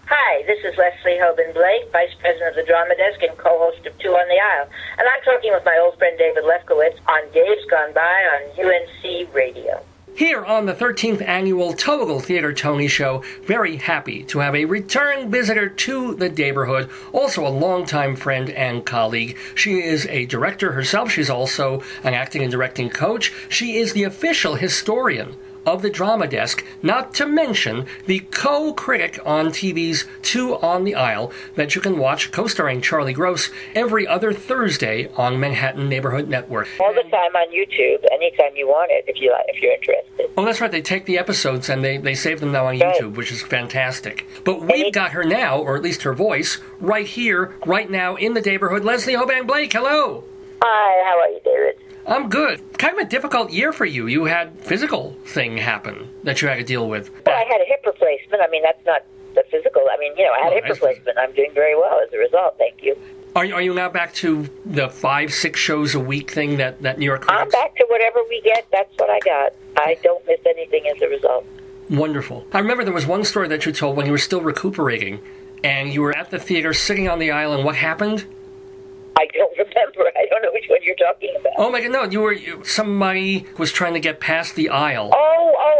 Hi, this is Leslie Hoban Blake, Vice President of the Drama Desk and co-host of Two on the Aisle. And I'm talking with my old friend David Lefkowitz on Dave's Gone By on UNC Radio. Here on the 13th Annual Total Theater Tony Show, very happy to have a return visitor to the neighborhood, also a longtime friend and colleague. She is a director herself. She's also an acting and directing coach. She is the official historian of the Drama Desk, not to mention the co-critic on TV's Two on the Aisle that you can watch, co-starring Charlie Gross, every other Thursday on Manhattan Neighborhood Network. All the time on YouTube, anytime you want it, if you're interested. Oh, that's right. They take the episodes and they save them now on YouTube, which is fantastic. But we've got her now, or at least her voice, right here, right now in the neighborhood. Leslie Hoban Blake, hello. Hi, how are you, David? I'm good. Kind of a difficult year for you. You had physical thing happen that you had to deal with. Well, I had a hip replacement. I mean, that's not the physical. I mean, I had a hip replacement. I'm doing very well as a result. Thank you. Are you now back to the 5-6 shows a week thing that New York critics? I'm back to whatever we get. That's what I got. I don't miss anything as a result. Wonderful. I remember there was one story that you told when you were still recuperating, and you were at the theater sitting on the aisle, and what happened? I don't remember. I don't know which one you're talking about. Oh my God, no, somebody was trying to get past the aisle. Oh,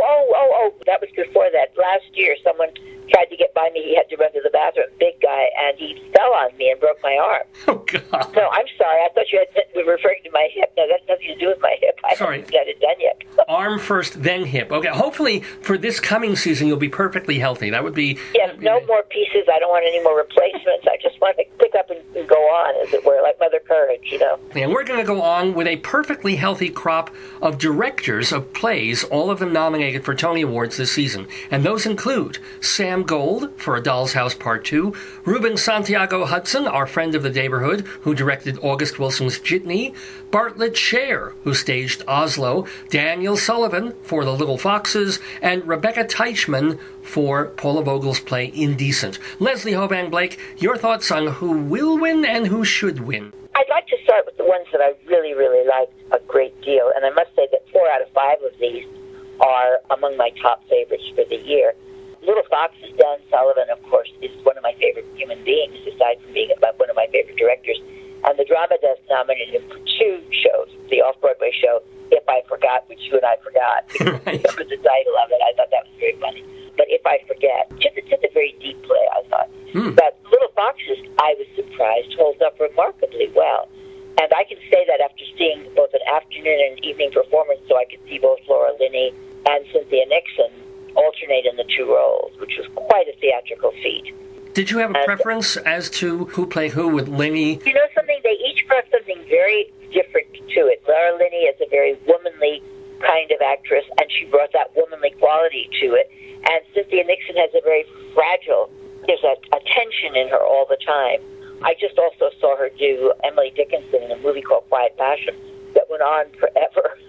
that was before that. Last year, someone tried to get by me. He had to run to the bathroom, big guy, and he fell on me and broke my arm. Oh, God. No, I'm sorry. I thought you were referring to my hip. No, that has nothing to do with my hip. I haven't got it done yet. Arm first, then hip. Okay, hopefully for this coming season you'll be perfectly healthy. That would be... Yes, no more pieces. I don't want any more replacements. I just want to pick up and go on, as it were, like Mother Courage, And we're going to go on with a perfectly healthy crop of directors of plays, all of them nominated for Tony Awards this season. And those include Sam Gold for A Doll's House Part 2, Ruben Santiago Hudson, our friend of the neighborhood, who directed August Wilson's Jitney, Bartlett Sher, who staged Oslo, Daniel Sullivan for The Little Foxes, and Rebecca Teichman for Paula Vogel's play Indecent. Leslie Hoban Blake, your thoughts on who will win and who should win? I'd like to start with the ones that I really, really liked a great deal, and I must say that 4 out of 5 of these are among my top favorites for the year. Little Foxes, Dan Sullivan, of course, is one of my favorite human beings, aside from being one of my favorite directors. And the Drama Desk nominated him for 2 shows, the off-Broadway show, If I Forgot, which you and I forgot. Right. That was the title of it. I thought that was very funny. But If I Forget, just a very deep play, I thought. But Little Foxes, I was surprised, holds up remarkably well. And I can say that after seeing both an afternoon and evening performance, so I could see both Laura Linney and Cynthia Nixon alternate in the 2 roles, which was quite a theatrical feat. Did you have a preference as to who played who with Linney? You know something? They each brought something very different to it. Laura Linney is a very womanly kind of actress, and she brought that womanly quality to it. And Cynthia Nixon has a very fragile, there's a tension in her all the time. I just also saw her do Emily Dickinson in a movie called Quiet Passion that went on forever.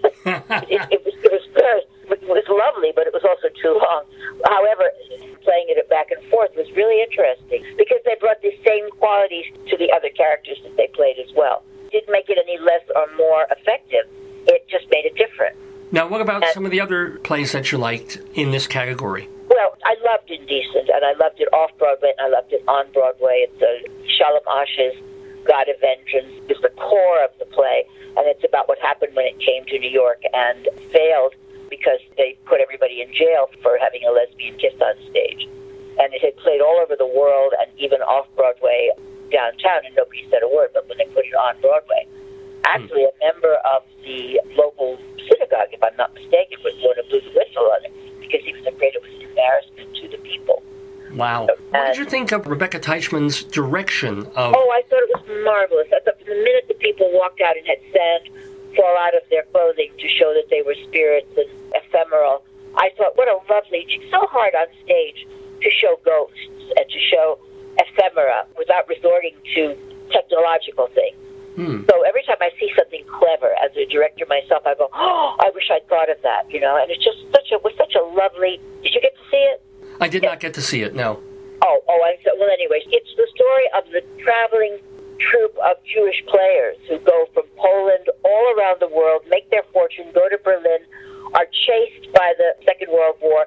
It was lovely, but it was also too long. However, playing it back and forth was really interesting because they brought the same qualities to the other characters that they played as well. It didn't make it any less or more effective. It just made it different. Now, what about some of the other plays that you liked in this category? Well, I loved Indecent, and I loved it off-Broadway, and I loved it on Broadway. It's Shalom Ash's God of Vengeance is the core of the play, and it's about what happened when it came to New York and failed because they put everybody in jail for having a lesbian kiss on stage. And it had played all over the world and even off-Broadway downtown, and nobody said a word, but when they put it on Broadway, actually a member of the local synagogue, if I'm not mistaken, was the one who blew the whistle on it because he was afraid it was an embarrassment to the people. Wow. What did you think of Rebecca Teichman's direction of... Oh, I thought it was marvelous. I thought from the minute the people walked out and had sand fall out of their clothing to show that they were spirits and ephemeral, I thought, what a lovely... She's so hard on stage to show ghosts and to show ephemera without resorting to technological things. So every time I see something clever as a director myself, I go, oh, I wish I'd thought of that, and it's just was such a lovely... Did you get to see it? I did not get to see it, no. Well, anyways, it's the story of the traveling troupe of Jewish players who go from Poland all around the world, make their fortune, go to Berlin, are chased by the Second World War,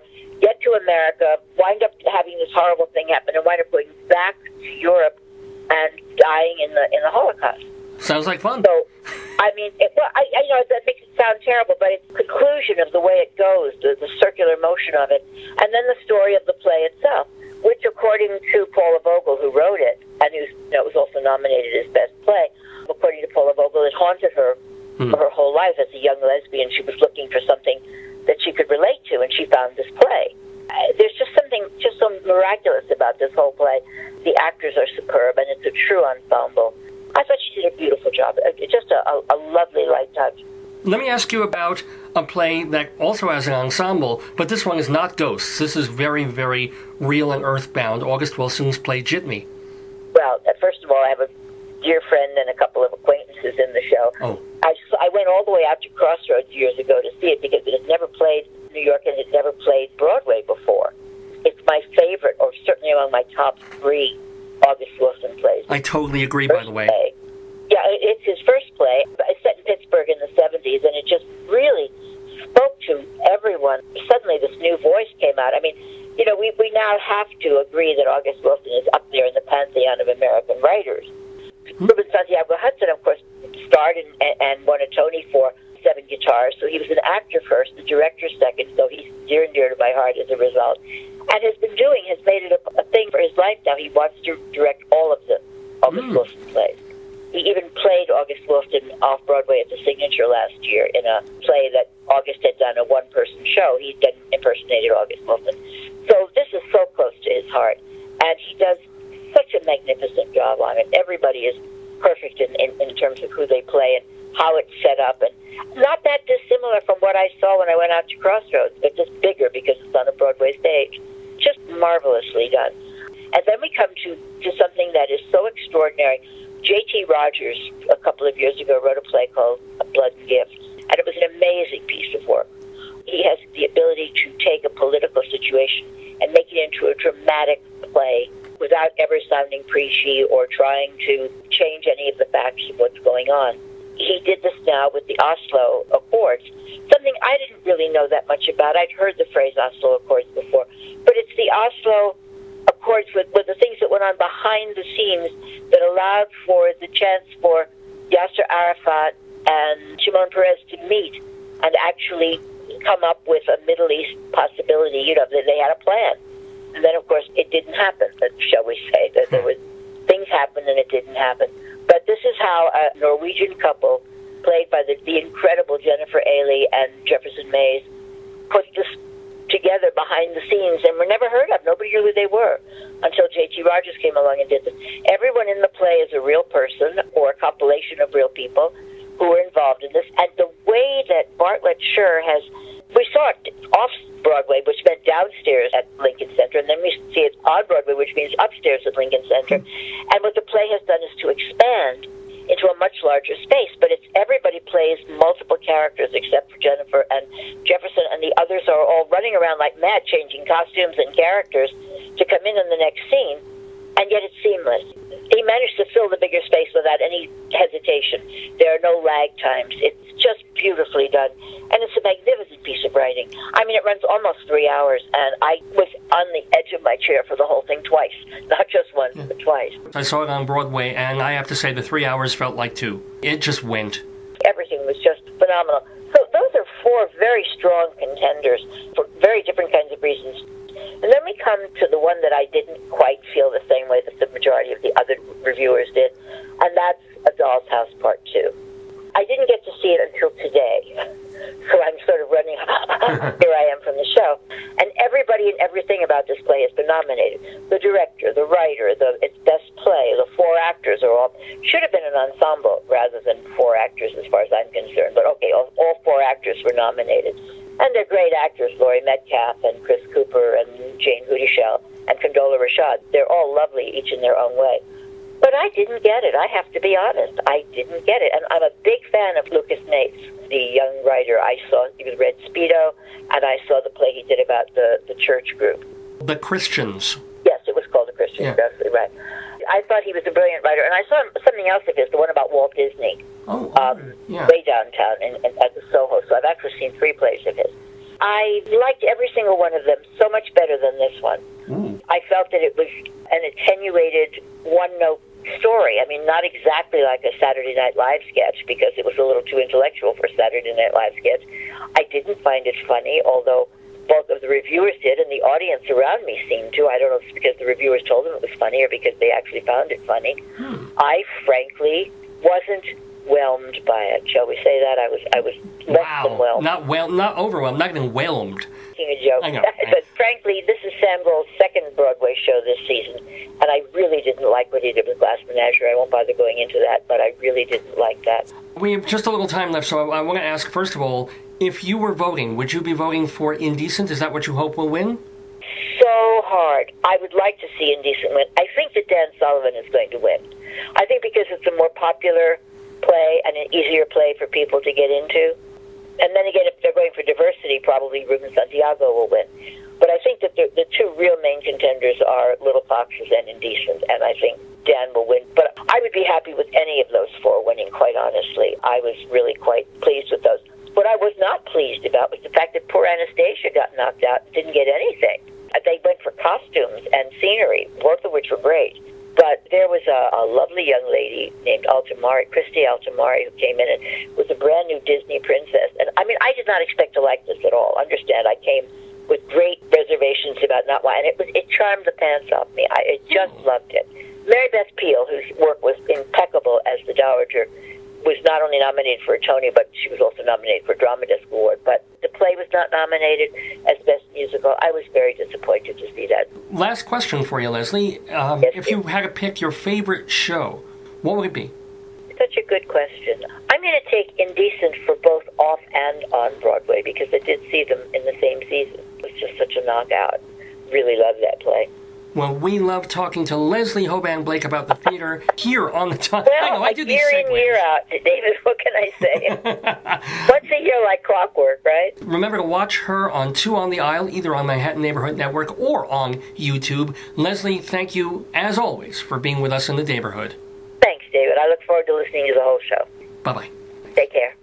get to America, wind up having this horrible thing happen, and wind up going back to Europe and dying in the Holocaust. Sounds like fun. So, I mean, I know that makes it sound terrible, but it's the conclusion of the way it goes, the circular motion of it, and then the story of the play itself, which, according to Paula Vogel, who wrote it, and who was also nominated as Best Play, according to Paula Vogel, it haunted her for her whole life as a young lesbian. She was looking for something that she could relate to, and she found this play. There's just something just so miraculous about this whole play. The actors are superb, and it's a true ensemble. I thought she did a beautiful job. Just a lovely light touch. Let me ask you about a play that also has an ensemble, but this one is not ghosts. This is very, very real and earthbound. August Wilson's play Jitney. Well, first of all, I have a dear friend and a couple of acquaintances in the show. Oh. I went all the way out to Crossroads years ago to see it because it had never played New York and it had never played Broadway before. It's my favorite, or certainly among my top 3 August Wilson plays. I totally agree, by the way. Play. Yeah, it's his first play. It's set in Pittsburgh in the 70s, and it just really spoke to everyone. Suddenly this new voice came out. I mean, you know, we now have to agree that August Wilson is up there in the pantheon of American writers. Ruben Santiago Hudson, of course, starred and won a Tony for 7 Guitars, so he was an actor first, the director second, so he's dear and dear to my heart as a result. And has made it a thing for his life now. He wants to direct all of the August Wilson plays. He even played August Wilson off-Broadway at the Signature last year in a play that August had done, a one-person show. He then impersonated August Wilson. So this is so close to his heart. And he does such a magnificent job on it. Everybody is perfect in terms of who they play and how it's set up. And not that dissimilar from what I saw when I went out to Crossroads, but just bigger because it's on a Broadway stage. Just marvelously done. And then we come to something that is so extraordinary. J.T. Rogers, a couple of years ago, wrote a play called Blood and Gift, and it was an amazing piece of work. He has the ability to take a political situation and make it into a dramatic play without ever sounding preachy or trying to change any of the facts of what's going on. He did this now with the Oslo Accords, something I didn't really know that much about. I'd heard the phrase Oslo Accords before, but it's the Oslo Accords with the things that went on behind the scenes that allowed for the chance for Yasser Arafat and Shimon Peres to meet and actually come up with a Middle East possibility. You know, they had a plan. And then, of course, it didn't happen, shall we say, that there was things happened and it didn't happen. But this is how a Norwegian couple, played by the incredible Jennifer Ailey and Jefferson Mays, put this together behind the scenes and were never heard of. Nobody knew who they were until J.T. Rogers came along and did this. Everyone in the play is a real person or a compilation of real people who were involved in this. And the way that Bartlett Sher has... We saw it off-Broadway, which meant downstairs at Lincoln Center, and then we see it on Broadway, which means upstairs at Lincoln Center. And what the play has done is to expand into a much larger space, but it's everybody plays multiple characters except for Jennifer and Jefferson, and the others are all running around like mad, changing costumes and characters to come in the next scene, and yet it's seamless. He managed to fill the bigger space without any hesitation. There are no lag times. It's just beautifully done, and it's a magnificent piece of writing. I mean, it runs almost 3 hours, and I was on the edge of my chair for the whole thing twice. Not just once, but twice. I saw it on Broadway, and I have to say the 3 hours felt like 2. It just went. Everything was just phenomenal. So those are 4 very strong contenders for very different kinds of reasons. And then we come to the one that I didn't quite feel the same way that the majority of the other reviewers did, and that's A Doll's House Part 2. I didn't get to see it until today, so I'm sort of running, here I am from the show. And everybody and everything about this play has been nominated. The director, the writer, its best play, the 4 actors are all, should have been an ensemble rather than 4 actors as far as I'm concerned. But okay, all 4 actors were nominated. And they're great actors, Laurie Metcalf and Chris Cooper and Jane Houdyshell and Condola Rashad. They're all lovely, each in their own way. But I didn't get it. I have to be honest. I didn't get it. And I'm a big fan of Lucas Nates, the young writer. I saw, he was Red Speedo, and I saw the play he did about the church group. The Christians. Yes, it was called The Christians, yeah. Absolutely right. I thought he was a brilliant writer, and I saw something else of his, the one about Walt Disney, yeah. way downtown at the Soho. So I've actually seen 3 plays of his. I liked every single one of them so much better than this one. Ooh. I felt that it was an attenuated, one-note story. I mean, not exactly like a Saturday Night Live sketch, because it was a little too intellectual for a Saturday Night Live sketch. I didn't find it funny, although both of the reviewers did, and the audience around me seemed to. I don't know if it's because the reviewers told them it was funny or because they actually found it funny. I frankly wasn't whelmed by it. Shall we say that? I was less than whelmed. Not overwhelmed, not even whelmed. Making a joke. I know. But frankly, this is Sam Gold's second Broadway show this season, and I really didn't like what he did with Glass Menagerie. I won't bother going into that, but I really didn't like that. We have just a little time left, so I want to ask, first of all, if you were voting, would you be voting for Indecent? Is that what you hope will win? So hard. I would like to see Indecent win. I think that Dan Sullivan is going to win. I think because it's a more popular play and an easier play for people to get into. And then again, if they're going for diversity, probably Ruben Santiago will win. But I think that the two real main contenders are Little Foxes and Indecent, and I think Dan will win. But I would be happy with any of those four winning, quite honestly. I was really quite pleased with those. What I was not pleased about was the fact that poor Anastasia got knocked out and didn't get anything. They went for costumes and scenery, both of which were great. But there was a lovely young lady named Altamari, Christy Altamari, who came in and was a brand new Disney princess. And I mean, I did not expect to like this at all. Understand, I came with great reservations about not why, and it charmed the pants off me. I just loved it. Mary Beth Peel, whose work was impeccable as the Dowager, was not only nominated for a Tony, but she was also nominated for a Drama Desk Award. But the play was not nominated as Best Musical. I was very disappointed to see that. Last question for you, Leslie. If you had to pick your favorite show, what would it be? Such a good question. I'm going to take Indecent for both off and on Broadway, because I did see them in the same season. It was just such a knockout. Really loved that play. Well, we love talking to Leslie Hoban Blake about the theater here on the time. Well, year in, year out, David, what can I say? Once a year like clockwork, right? Remember to watch her on Two on the Aisle, either on Manhattan Neighborhood Network or on YouTube. Leslie, thank you, as always, for being with us in the neighborhood. Thanks, David. I look forward to listening to the whole show. Bye-bye. Take care.